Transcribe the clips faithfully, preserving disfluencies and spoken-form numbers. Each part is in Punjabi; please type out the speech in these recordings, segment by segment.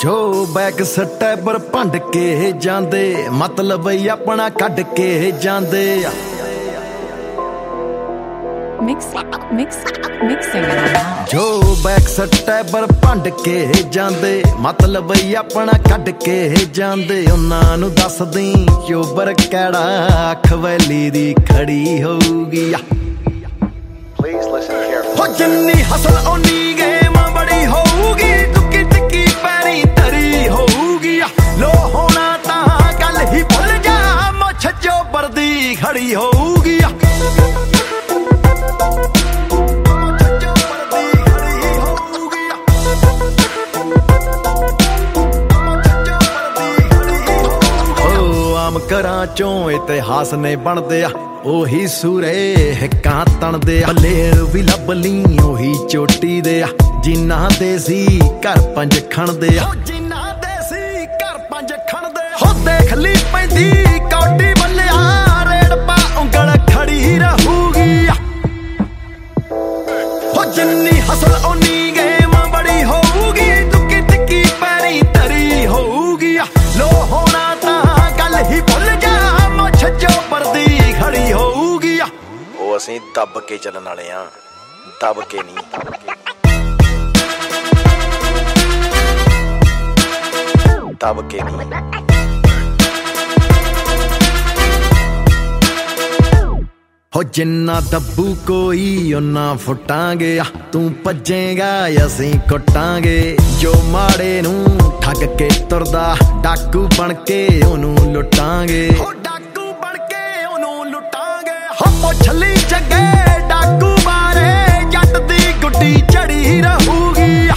ਜੋ ਬੈਕ ਸਟੈਪਰ ਭੰਡ ਕੇ ਜਾਂਦੇ ਮਤਲਬ ਹੀ ਆਪਣਾ ਕੱਢ ਕੇ ਜਾਂਦੇ ਆ ਮਿਕਸ ਮਿਕਸ ਮਿਕਸਿੰਗ ਜੋ ਬੈਕ ਸਟੈਪਰ ਭੰਡ ਕੇ ਜਾਂਦੇ ਮਤਲਬ ਹੀ ਆਪਣਾ ਕੱਢ ਕੇ ਜਾਂਦੇ ਉਹਨਾਂ ਨੂੰ ਦੱਸਦੀ ਚੋਬਰ ਕਿਹੜਾ ਖਵੈਲੀ ਦੀ ਖੜੀ ਹੋਊਗੀ Please listen carefully. ਹੋ ਜਿੰਨੀ ਹਸਲ ਓਨੀ ਗੇਮ ਬੜੀ ਹੋਊਗੀ ਟੁੱਕੀ ਟਿੱਕੀ ਪੈਰੀ ਤਰੀ ਹੋਊਗੀ ਲੋ ਹੋਣਾ ਤਾਂ ਗੱਲ ਹੀ ਭੁੱਲ ਜਾ ਮੁੱਛ ਚੋਬਰ ਦੀ ਖੜੀ ਹੋਊਗੀ ਘਰਾਂ ਚੋਂ ਇਤਿਹਾਸ ਨੇ ਬਣਦੇ ਆ ਉਹੀ ਸੂਰੇ ਹਿੱਕਾਂ ਤਣਦੇ ਆ ਬਲੇਰ ਵੀ ਲੱਭ ਲਈ ਉਹੀ ਚੋਟੀ ਦੇ ਆ ਜਿਨ੍ਹਾਂ ਦੇ ਸੀ ਘਰ ਪੰਜ ਖਣਦੇ ਆ ਜਿਨ੍ਹਾਂ ਦੇ ਸੀ ਘਰ ਪੰਜ ਖਣਦੇ ਹੋ ਦੇਖ ਲਈ ਪੈਂਦੀ ਕੌਡੀ ਬੱਲਿਆ ਰੇੜ ਪਾ ਉਂਗਲ ਖੜੀ ਰਹੂਗੀ ਹੋ ਜਿੰਨੀ ਹਸਲ ਓਨੀ ਗੇਮ ਬੜੀ ਹੋਊਗੀ ਟੁੱਕੀ ਟਿੱਕੀ ਪੈਰੀ ਤਰੀ ਹੋਊਗੀ ਲੋ ਹੋਣਾ ਤਾਂ ਗੱਲ ਹੀ ਭੁੱਲ ਜਾ ਮੁੱਛ ਚੋਬਰ ਦੀ ਖੜੀ ਹੋਊਗੀ ਉਹ ਅਸੀਂ ਦੱਬ ਕੇ ਚੱਲਣ ਵਾਲੇ ਆ ਦੱਬ ਕੇ ਨਹੀਂ ਦੱਬ ਕੇ ਨਹੀਂ ਹੋ ਜਿੰਨਾ ਦੱਬੂ ਕੋਈ ਉਹਨਾਂ ਫੁੱਟਾਂਗੇ ਤੂੰ ਭੱਜੇਗਾ ਅਸੀਂ ਕੁੱਟਾਂਗੇ ਜੋ ਮਾੜੇ ਨੂੰ ਠੱਗ ਕੇ ਤੁਰਦਾ ਡਾਕੂ ਬਣ ਕੇ ਉਹਨੂੰ ਲੁੱਟਾਂਗੇ ਹੋ ਡਾਕੂ ਬਣ ਕੇ ਉਹਨੂੰ ਲੁੱਟਾਂਗੇ ਹੋ ਪੁੱਛ ਲਈ ਜੱਗੇ ਡਾਕੂ ਬਾਰੇ ਜੱਟ ਦੀ ਗੁੱਡੀ ਚੜੀ ਰਹੂਗੀ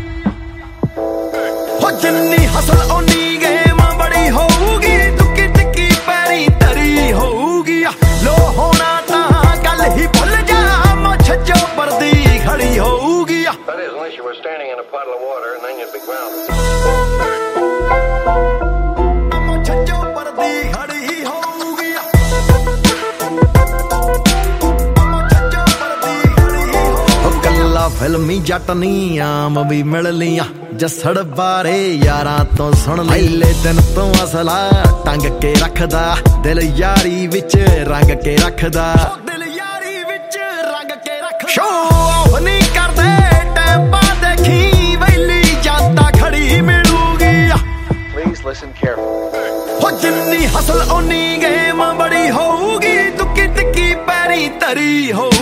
ਹੋ ਜਿੰਨੀ ਹਸਲ ਓਨੀ ਗੇਮ ਬੜੀ ਹੋਊਗੀ ਟੁੱਕੀ ਟਿੱਕੀ ਪੈਰੀ ਤਰੀ ਹੋਊਗੀ ਲੋ ਹੋਣਾ ਤਾਂ ਗੱਲ ਹੀ ਭੁੱਲ ਜਾ ਮੁੱਛ ਚੋਬਰ ਦੀ ਖੜੀ ਹੋਊਗੀ That is, unless you were standing in a puddle of water and then you'd be grounded. ਮੁੱਛ ਚੋਬਰ ਦੀ ਖੜੀ ਹੋਊਗੀ ਮੁੱਛ ਚੋਬਰ ਦੀ ਖੜੀ ਹੋਊਗੀ ਕੱਲਾ ਫਿਲਮੀ ਜੱਟ ਨੀ ਆਮ ਵੀ ਮਿਲ ਲੀਆਂ ਜੱਸੜ ਬਾਰੇ ਯਾਰਾਂ ਤੋਂ ਸੁਣ ਪਹਿਲੇ ਦਿਨ ਤੋਂ ਅਸਲਾ ਟੰਗ ਕੇ ਰੱਖਦਾ ਦਿਲ ਯਾਰੀ ਵਿੱਚ ਰੰਗ ਕੇ ਰੱਖਦਾ ਦਿਲ ਯਾਰੀ ਵਿੱਚ ਰੰਗ ਕੇ ਰੱਖਦਾ ਸ਼ੋ ਆਫ ਨਹੀਂ ਕਰਦੇ ਟੈਂਪਾ ਦੇਖੀ ਵੈਲੀ ਜਾਂਦਾ ਖੜੀ ਮਿਲੂਗੀ Please listen carefully. ਹੋ ਜਿੰਨੀ ਹਸਲ ਓਨੀ ਗੇਮ ਬੜੀ ਹੋਊਗੀ ਟੁੱਕੀ ਟਿੱਕੀ ਪੈਰੀ ਤਰੀ ਹੋ